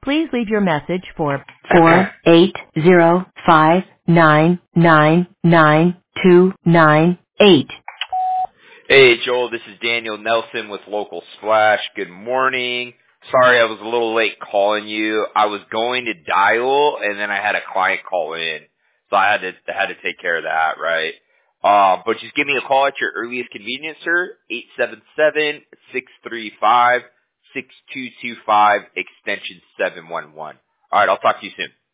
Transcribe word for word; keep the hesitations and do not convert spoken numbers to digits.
Please leave your message for four eight zero five nine nine nine two nine eight. Hey, Joel, this is Daniel Nelson with Local Splash. Good morning. Sorry I was a little late calling you. I was going to dial, and then I had a client call in, so I had to had to take care of that, right? Uh, but just give me a call at your earliest convenience, sir. eight seven seven, six three five, six two two five, extension seven one one. All right, I'll talk to you soon.